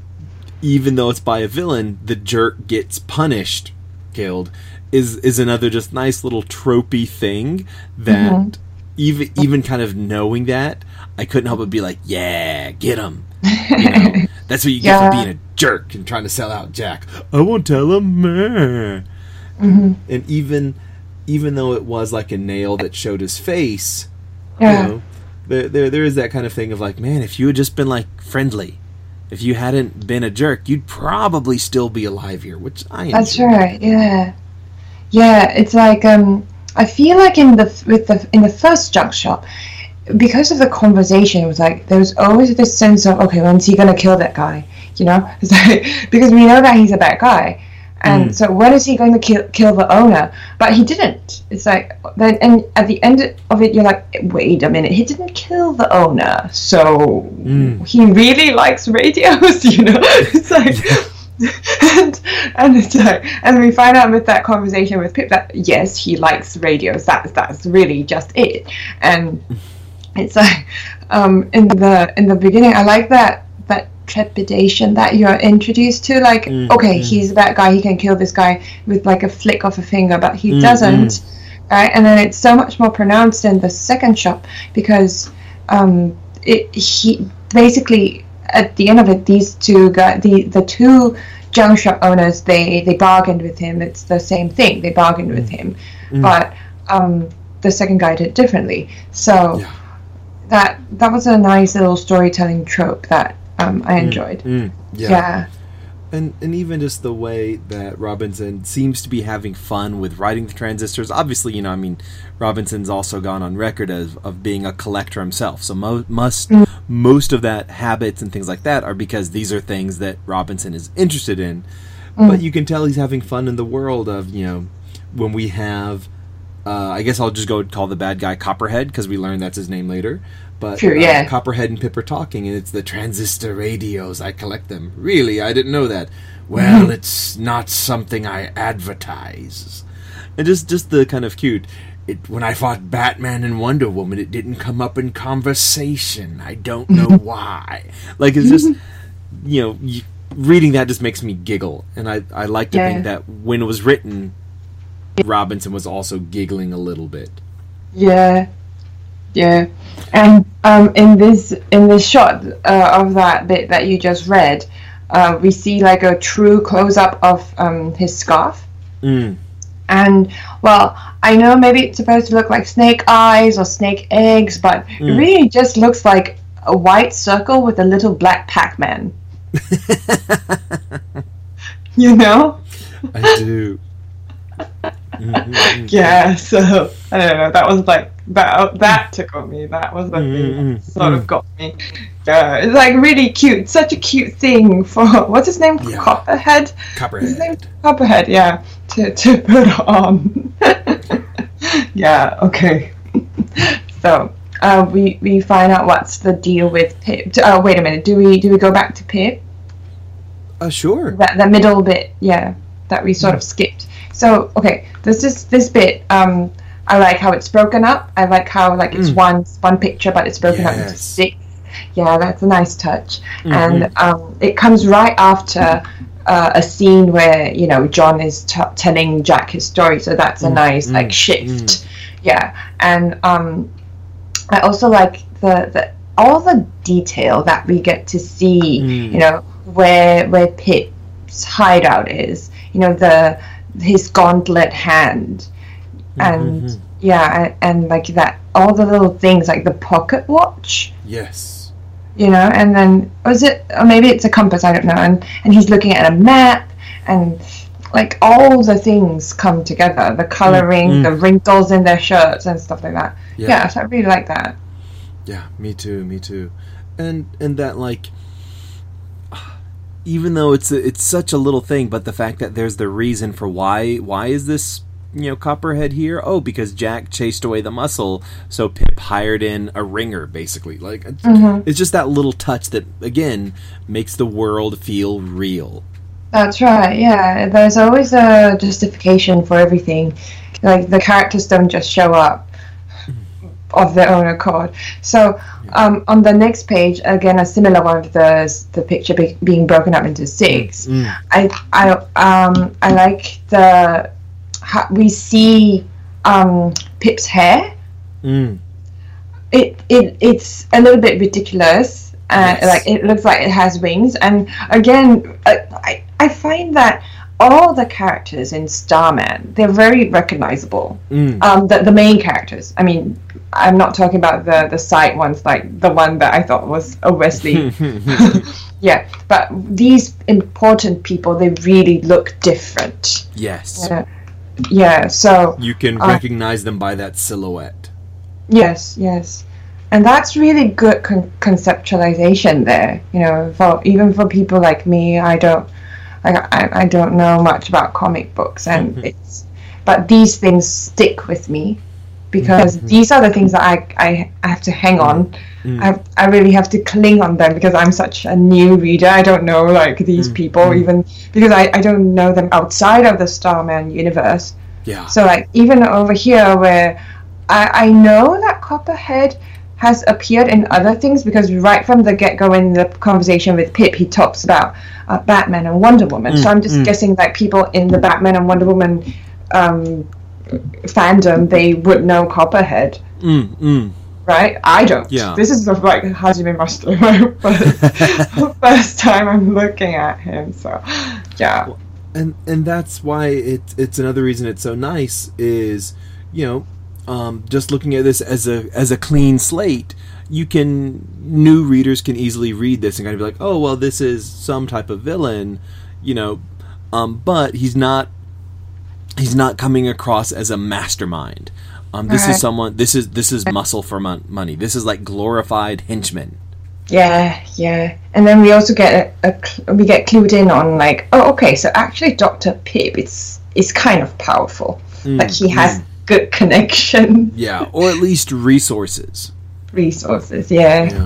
even though it's by a villain, the jerk gets punished, killed, is is another just nice little tropey thing that mm-hmm. even even kind of knowing that, I couldn't help but be like, yeah, get him. You know, that's what you get yeah. for being a jerk and trying to sell out Jack. I won't tell him. Meh. Mm-hmm. And even even though it was like a nail that showed his face, yeah. you know, there, there there is that kind of thing of like, man, if you had just been like friendly, if you hadn't been a jerk, you'd probably still be alive here, which I enjoy. That's right. Yeah, yeah. It's like um, I feel like in the with the in the first junk shop, because of the conversation, it was like there was always this sense of, okay, when's he gonna kill that guy? You know, it's like, because we know that he's a bad guy. And mm. so when is he going to kill kill the owner? But he didn't. It's like then, and at the end of it, you're like, wait a minute, he didn't kill the owner, so mm. he really likes radios, you know? It's like, and, and it's like, and we find out with that conversation with Pip that yes, he likes radios. That's that's really just it. And it's like, um, in the in the beginning, I like that that. trepidation that you're introduced to, like mm, okay mm. he's that guy, he can kill this guy with like a flick of a finger, but he mm, doesn't mm. right? And then it's so much more pronounced in the second shop because um it he basically at the end of it, these two guys, the the two junk shop owners, they they bargained with him. It's the same thing, they bargained mm. with him, mm. but um the second guy did differently. So yeah. that that was a nice little storytelling trope that Um, I enjoyed. Mm, mm, yeah. yeah. And and even just the way that Robinson seems to be having fun with writing the transistors. Obviously, you know, I mean, Robinson's also gone on record as of being a collector himself. So mo- must mm. most of that habits and things like that are because these are things that Robinson is interested in. Mm. But you can tell he's having fun in the world of, you know, when we have, uh, I guess I'll just go and call the bad guy Copperhead because we learned that's his name later. But True, yeah. uh, Copperhead and Pip are talking, and it's the transistor radios. I collect them. Really? I didn't know that. Well, it's not something I advertise. And just, just the kind of cute. It, when I fought Batman and Wonder Woman, it didn't come up in conversation. I don't know why. Like, it's just, you know, you, reading that just makes me giggle. And I, I like to yeah. think that when it was written, Robinson was also giggling a little bit. Yeah. Yeah, and um, in this in this shot uh, of that bit that you just read, uh, we see like a true close up of um, his scarf. Mm. And well, I know maybe it's supposed to look like snake eyes or snake eggs, but mm. it really just looks like a white circle with a little black Pac-Man. You know? I do. Mm-hmm. Yeah, so I don't know. That was like that. That tickled me. That was the mm-hmm. thing that sort of got me. Yeah, it's like really cute. Such a cute thing for what's his name? Yeah. Copperhead. Copperhead. His name? Copperhead. Yeah, to to put on. Yeah. Okay. So uh, we we find out what's the deal with Pip. Uh, wait a minute. Do we do we go back to Pip? Uh, sure. That the middle bit, yeah, that we sort of skipped. So okay, this is this bit. Um, I like how it's broken up. I like how like it's Mm. one one picture, but it's broken up into Yes. six. Yeah, that's a nice touch. Mhm. And um, it comes right after uh, a scene where you know John is t- telling Jack his story. So that's a Mm, nice like mm, shift. mm. Yeah, and um, I also like the, the all the detail that we get to see. Mm. You know where where Pip's hideout is. You know the his gauntlet hand, and Mhm. yeah, and, and like that all the little things like the pocket watch. Yes. You know, and then was it? Or maybe it's a compass. I don't know. And and he's looking at a map, and like all the things come together. The coloring, Mm, mm. the wrinkles in their shirts, and stuff like that. Yeah. Yeah, so I really like that. Yeah, me too, me too. And and that like even though it's a, it's such a little thing, but the fact that there's the reason for why why is this, you know, Copperhead here? Oh, because Jack chased away the muscle, so Pip hired in a ringer, basically. Like it's, Mhm. it's just that little touch that again makes the world feel real. That's right. Yeah, there's always a justification for everything. Like the characters don't just show up of their own accord. So um, on the next page, again, a similar one of the the picture be- being broken up into six. Mm. I I um I like the how we see um Pip's hair. Mm. It it it's a little bit ridiculous. Uh, Yes. Like it looks like it has wings. And again, I I, I find that all the characters in Starman, they're very recognizable. Mm. Um, the the main characters. I mean, I'm not talking about the the side ones, like the one that I thought was a Wesley. Yeah, but these important people, they really look different. Yes. Yeah, yeah. So You can Uh, recognize them by that silhouette. yes, yes, and that's really good con- conceptualization there. You know, for even for people like me, I don't, like, I, I don't know much about comic books, and Mhm. it's, but these things stick with me because Mhm. these are the things that I I, I have to hang on. Mm. I I really have to cling on them because I'm such a new reader. I don't know like these Mm, people mm. even because I, I don't know them outside of the Starman universe. Yeah. So like even over here where I, I know that Copperhead has appeared in other things because right from the get-go in the conversation with Pip he talks about uh, Batman and Wonder Woman. So Mm, I'm just mm. guessing that people in the Batman and Wonder Woman um, fandom they would know Copperhead. Mm, mm. Right? I don't. Yeah. This is the, like Hajime Master, my first, first time I'm looking at him. So, yeah. and and that's why it's it's another reason it's so nice is, you know, um, just looking at this as a as a clean slate, you can new readers can easily read this and kind of be like, oh well, this is some type of villain, you know, um, but he's not he's not coming across as a mastermind. Um, this Right. is someone. This is this is muscle for mon- money. This is like glorified henchman. Yeah, yeah. And then we also get a, a cl- we get clued in on like, oh, okay, so actually Doctor Pip is is kind of powerful. Mm, like he has mm. good connection Yeah, or at least resources. resources. Yeah. Yeah.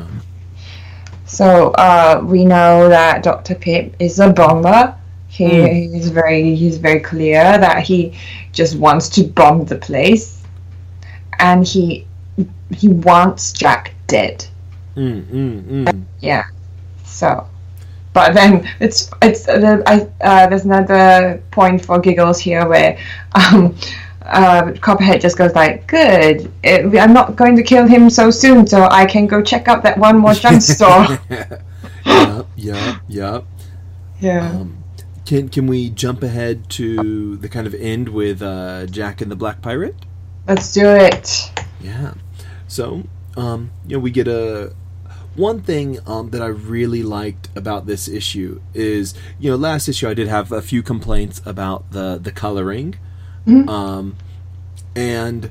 So uh, we know that Doctor Pip is a bomber. He Mm. he's very he's very clear that he just wants to bomb the place, and he he wants Jack dead. Mm, mm, mm. Yeah. So, but then it's it's uh, I uh, there's another point for giggles here where um, uh, Copperhead just goes like, "Good, it, I'm not going to kill him so soon, so I can go check out that one more junk store." Yup, yup, yup. Yeah. Um, can can we jump ahead to the kind of end with uh, Jack and the Black Pirate? Let's do it. Yeah. So, um, you know, we get a one thing um, that I really liked about this issue is, you know, last issue I did have a few complaints about the the coloring, Mhm. um, and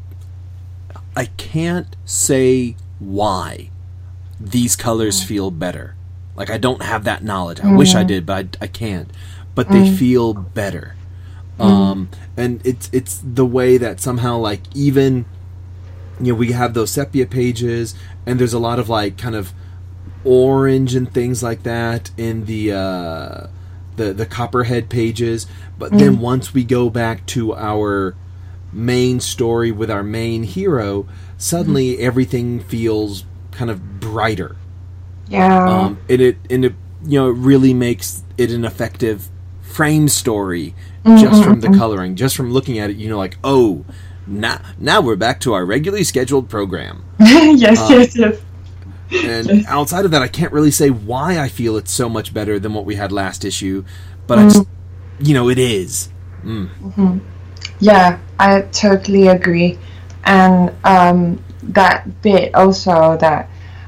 I can't say why these colors feel better. Like, I don't have that knowledge. I wish I did, but I, I can't. But they feel better. Um, and it's it's the way that somehow, like, even, you know, we have those sepia pages, and there's a lot of, like, kind of orange and things like that in the uh, the the Copperhead pages, but mm. then once we go back to our main story with our main hero, suddenly mm. everything feels kind of brighter. Yeah. Um, and it and it you know it really makes it an effective frame story mm-hmm. just from the coloring, just from looking at it. You know, like oh, now now we're back to our regularly scheduled program. yes, uh, yes, yes. And yes. outside of that, I can't really say why I feel it's so much better than what we had last issue, but mm. I just, you know, it is. Mm. Mm-hmm. Yeah, I totally agree. And um, that bit also that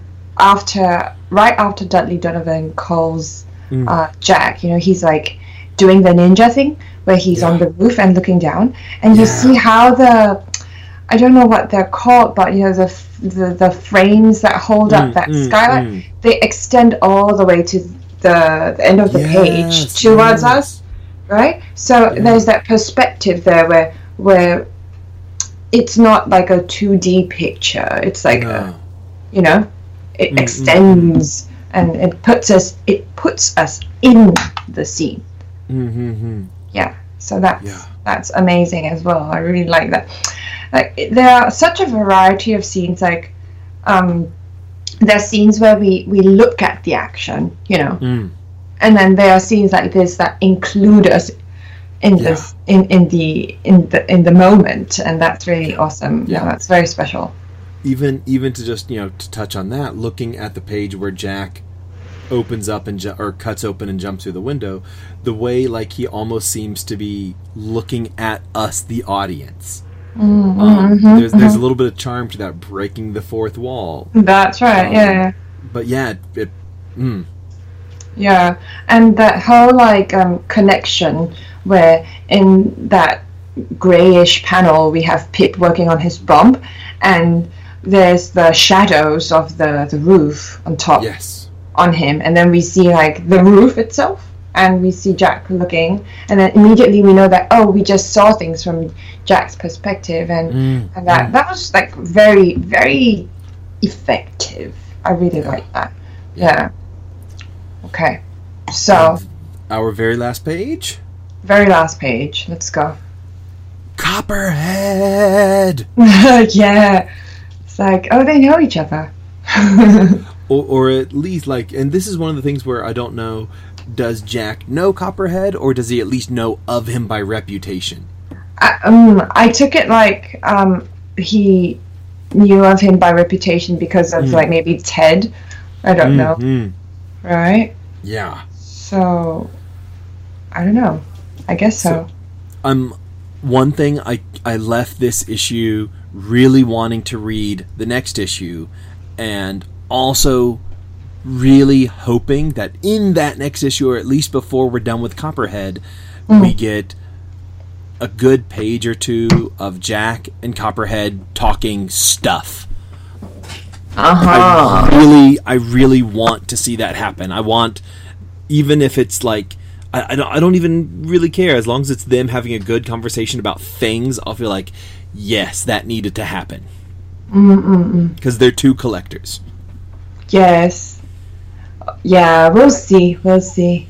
after, right after Dudley Donovan calls mm. uh, Jack, you know, he's like doing the ninja thing where he's yeah. on the roof and looking down, and yeah. you see how the, I don't know what they're called, but you know the the, the frames that hold mm, up that mm, skylight, mm. they extend all the way to the, the end of the yes, page towards yes. us, right? So yeah. there's that perspective there where where it's not like a two D picture. It's like no. a, you know, it mm, extends mm, and it puts us it puts us in the scene. Mm-hmm. Yeah. So that's yeah. that's amazing as well. I really like that. Like there are such a variety of scenes. Like um, there are scenes where we, we look at the action, you know, mm. and then there are scenes like this that include us in yeah. this in, in the in the in the moment, and that's really awesome. Yeah, yeah that's very special. Even even to just you know to touch on that, looking at the page where Jack opens up and ju- or cuts open and jumps through the window, the way like he almost seems to be looking at us, the audience. Mm-hmm, um, mm-hmm, there's mm-hmm. there's a little bit of charm to that, breaking the fourth wall. That's right. Um, yeah. But yeah, it. it mm. Yeah, and that whole like um, connection where in that grayish panel we have Pip working on his bump, and there's the shadows of the the roof on top. Yes. On him, and then we see like the roof itself, and we see Jack looking, and then immediately we know that oh, we just saw things from Jack's perspective, and mm, and that mm. that was like very very effective. I really yeah. like that. Yeah. yeah. Okay, so and our very last page. Very last page. Let's go. Copperhead. yeah, it's like oh, they know each other. Or, or at least, like, and this is one of the things where I don't know, does Jack know Copperhead, or does he at least know of him by reputation? I, um, I took it like um, he knew of him by reputation because of, mm. like, maybe Ted. I don't mm, know. Mm. Right? Yeah. So, I don't know. I guess so. so um, one thing, I, I left this issue really wanting to read the next issue, and also really hoping that in that next issue, or at least before we're done with Copperhead, mm. we get a good page or two of Jack and Copperhead talking stuff. Uh-huh. I really, I really want to see that happen. I want, even if it's like, I, I don't, I don't even really care. As long as it's them having a good conversation about things, I'll feel like, yes, that needed to happen. Because they're two collectors. Yes. Yeah, we'll see. We'll see.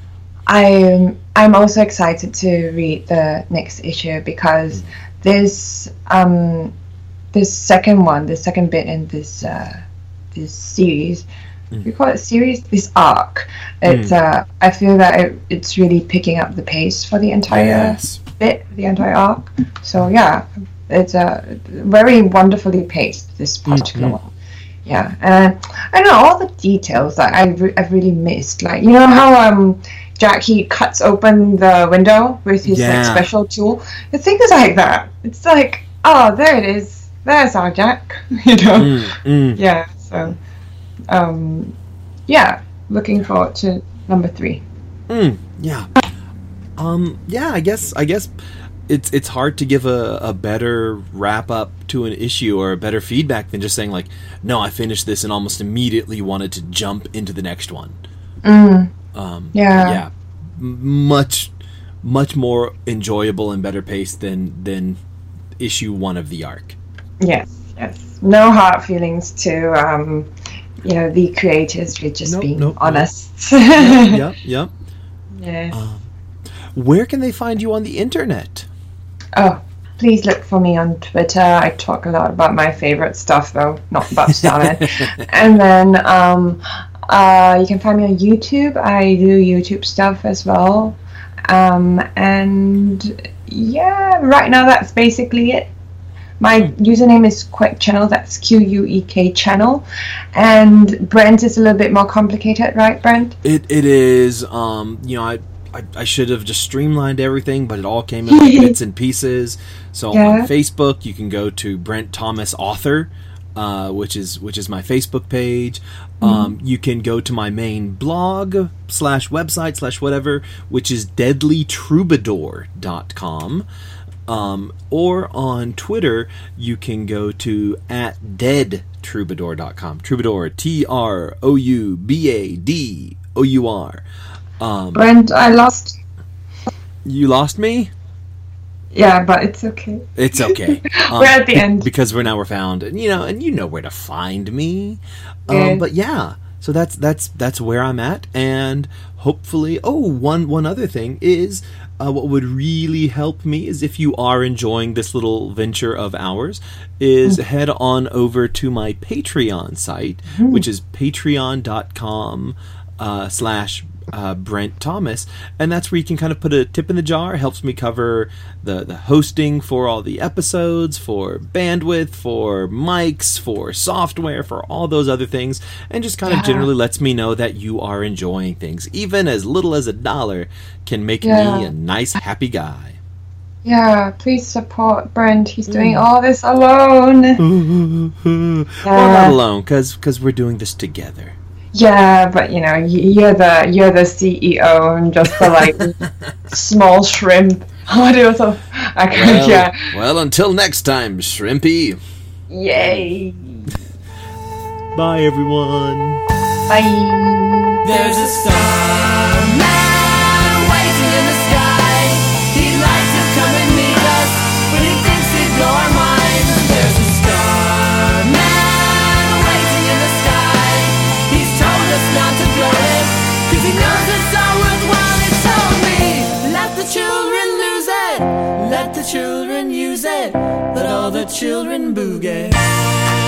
I'm I'm also excited to read the next issue because this um this second one, the second bit in this uh this series, mm. we call it series, this arc. It's mm. uh I feel that it, it's really picking up the pace for the entire yes. bit, the entire arc. So yeah, it's a uh, very wonderfully paced, this particular mm-hmm. one. Yeah, and I don't know all the details that I re- I've really missed. Like you know how um Jack he cuts open the window with his yeah. like special tool. The things like that. It's like oh there it is. There's our Jack. you know. Mm, mm. Yeah. So, um, yeah. Looking forward to number three. Mm, yeah. Um. Yeah. I guess. I guess. It's it's hard to give a, a better wrap up to an issue or a better feedback than just saying like, no, I finished this and almost immediately wanted to jump into the next one. Mm. Um, yeah. Yeah. M- much much more enjoyable and better paced than than issue one of the arc. Yes. Yes. No hard feelings to um you know, the creators were just Nope, being nope, nope. honest. Yep, yep. Yeah. Um, where can they find you on the internet? Oh, please look for me on Twitter. I talk a lot about my favorite stuff, though, not about Starman. And then um, uh, you can find me on YouTube. I do YouTube stuff as well. Um, and yeah, right now that's basically it. My username is Quek Channel. That's Q U E K Channel. And Brent is a little bit more complicated, right, Brent? It it is. Um, you know, I, I I should have just streamlined everything, but it all came in like bits and pieces. So Yeah. on Facebook, you can go to Brent Thomas Author, uh, which is which is my Facebook page. Um, you can go to my main blog slash website slash whatever, which is deadly troubadour dot com. Um, or on Twitter, you can go to at dead troubadour dot com. Troubadour, T R O U B A D O U R. Um, Brent, I lost. you lost me? Yeah, but it's okay. It's okay. Um, We're at the be- end. because we're now we're found, and you know, and you know where to find me. Um, Yeah. But yeah, so that's that's that's where I'm at, and hopefully, oh, one one other thing is. Uh, what would really help me is if you are enjoying this little venture of ours, is head on over to my Patreon site, which is patreon.com uh, slash uh, Brent Thomas, and that's where you can kind of put a tip in the jar. It helps me cover the, the hosting for all the episodes, for bandwidth, for mics, for software, for all those other things, and just kind Yeah. of generally lets me know that you are enjoying things. Even as little as a dollar can make Yeah. me a nice, happy guy. Yeah, please support Brent. He's doing all this alone. Well, not alone, because because we're doing this together. Yeah, but you know, y- you're the you're the C E O and just the like small shrimp. What else? I can't. Well, Yeah. well, until next time, Shrimpy. Yay. Bye, everyone. Bye. There's a starman waiting in the sky. He'd like to come and meet us, but he thinks he'd blow our minds. There's a starman waiting in the sky. He's told us not to blow it, cause he knows it's all worthwhile. He told me, let the children lose it, let the children use it, let all the children boogie.